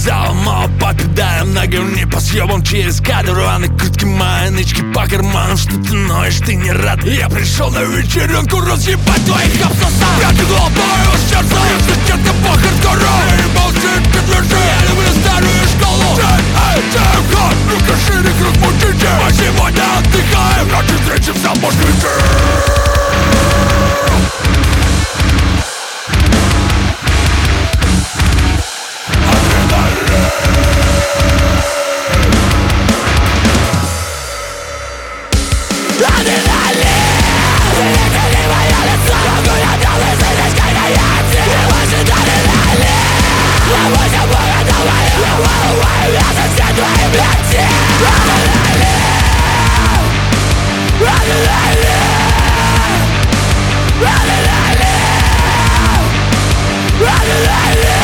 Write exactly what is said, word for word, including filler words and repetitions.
вокзала мы попадаем ногами не по съебам через кадр. Рваные куртки, мои нычки по карманам. Что ты ноешь, ты не рад? Я пришел на вечеринку разъебать твоих абсосов. Я ты глупаю с сердца, если детка по хардкору. Эй, молчи, подвержи, я люблю старую школу. Эй, тихо, рука шире, круг мутите. Мы сегодня отдыхаем, ночью встретимся, может вечер. Run, run, run.